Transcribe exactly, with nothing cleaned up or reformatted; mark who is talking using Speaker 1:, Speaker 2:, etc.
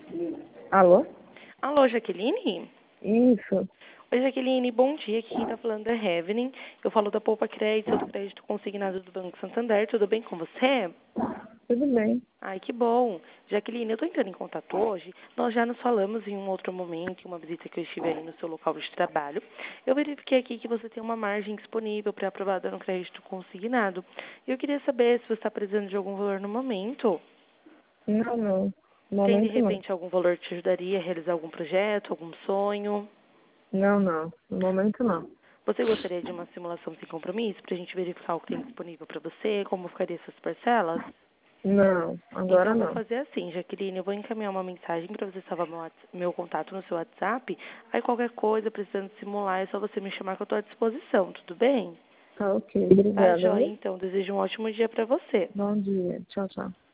Speaker 1: Alô?
Speaker 2: Alô, Jaqueline?
Speaker 1: Isso.
Speaker 2: Oi, Jaqueline, bom dia. Aqui quem está falando é Heaven. Eu falo da Poupa Crédito, do crédito consignado do Banco Santander. Tudo bem com você?
Speaker 1: Tudo bem.
Speaker 2: Ai, que bom. Jaqueline, eu estou entrando em contato hoje. Nós já nos falamos em um outro momento, em uma visita que eu estive aí no seu local de trabalho. Eu verifiquei aqui que você tem uma margem disponível para aprovada no crédito consignado. E eu queria saber se você está precisando de algum valor no momento.
Speaker 1: Não, não. No
Speaker 2: Tem, de
Speaker 1: momento não.
Speaker 2: repente, algum valor que te ajudaria a realizar algum projeto, algum sonho?
Speaker 1: Não, não. No momento não.
Speaker 2: Você gostaria de uma simulação sem compromisso para a gente verificar o que tem disponível para você, como ficaria essas parcelas?
Speaker 1: Não, agora
Speaker 2: Então, eu vou
Speaker 1: não.
Speaker 2: fazer assim, Jaqueline, eu vou encaminhar uma mensagem para você salvar meu, whats- meu contato no seu WhatsApp. Aí, qualquer coisa, precisando simular, é só você me chamar que eu estou à disposição, tudo bem?
Speaker 1: Tá ok.
Speaker 2: Tá,
Speaker 1: Obrigada,
Speaker 2: joia?
Speaker 1: viu?
Speaker 2: Então, desejo um ótimo dia para você.
Speaker 1: Bom dia. Tchau, tchau.